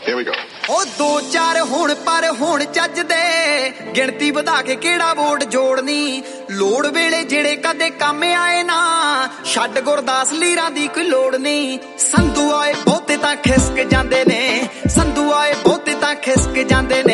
Here we go. ਉਹ ਦੋ ਚਾਰ ਹੁਣ ਪਰ ਹੁਣ ਚੱਜਦੇ ਗਿਣਤੀ ਵਧਾ ਕੇ ਕਿਹੜਾ ਵੋਟ ਜੋੜਨੀ ਲੋੜ ਵੇਲੇ ਜਿਹੜੇ ਕਦੇ ਕੰਮ ਆਏ ਨਾ ਛੱਡ ਗੁਰਦਾਸ ਲੀਰਾਂ ਦੀ ਕੋਈ ਲੋੜ ਨਹੀਂ ਸੰਧੂ ਆਏ ਬਹੁਤੇ ਤਾਂ ਖਿਸਕ ਜਾਂਦੇ ਨੇ ਸੰਧੂ ਆਏ ਬਹੁਤੇ ਤਾਂ ਖਿਸਕ ਜਾਂਦੇ ਨੇ